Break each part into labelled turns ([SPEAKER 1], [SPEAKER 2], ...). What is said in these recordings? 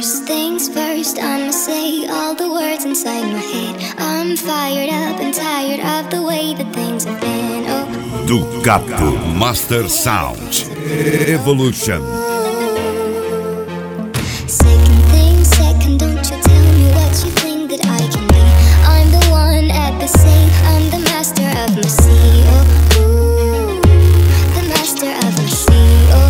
[SPEAKER 1] First things first, I'ma say all the words inside my head. I'm fired up and tired of the way that things have been. Oh.
[SPEAKER 2] Ducato Master Sound Evolution.
[SPEAKER 1] Second thing second, don't you tell me what you think that I can be. I'm the one at the same, I'm the master of my sea. Oh, ooh, the master of my sea. Oh,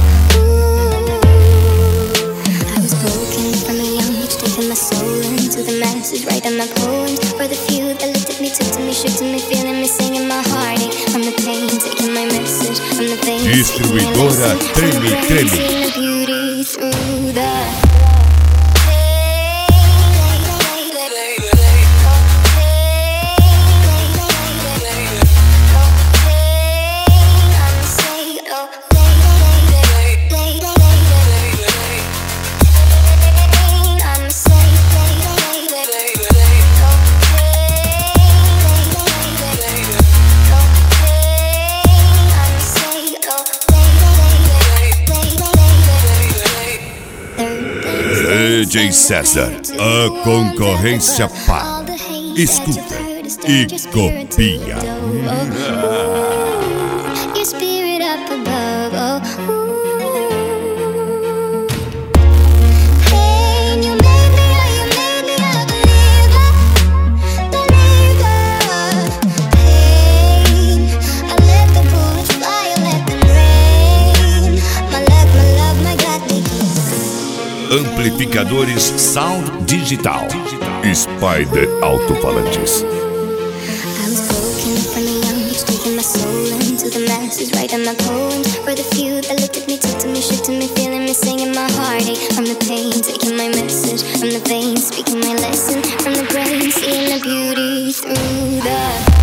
[SPEAKER 1] ooh. I was broken from a young age, taking my soul into the masses, writing my poems for the few that looked at me, took to me, shook to me, feeling me, singing my heartache from the pain, taking my message from the veins.
[SPEAKER 2] Distribuidora Treme Treme.
[SPEAKER 1] Seeing the beauty through the
[SPEAKER 2] DJ César, a concorrência para. Escuta e copia.
[SPEAKER 1] Your spirit up above, oh, ooh. Hey, you made me a believer. Hey, I let the bullets fly, I let them rain. My luck, my love, my God, they keep.
[SPEAKER 2] Amplificadores Sound Digital. Spider Alto-Falantes.
[SPEAKER 1] I was broken from a young age, taking my soul into the masses, writing my poems for the few that looked at me, took to me, shook to me, feeling me, singing my heartache from the pain, taking my message from the veins, speaking my lesson from the brain, seeing the beauty through the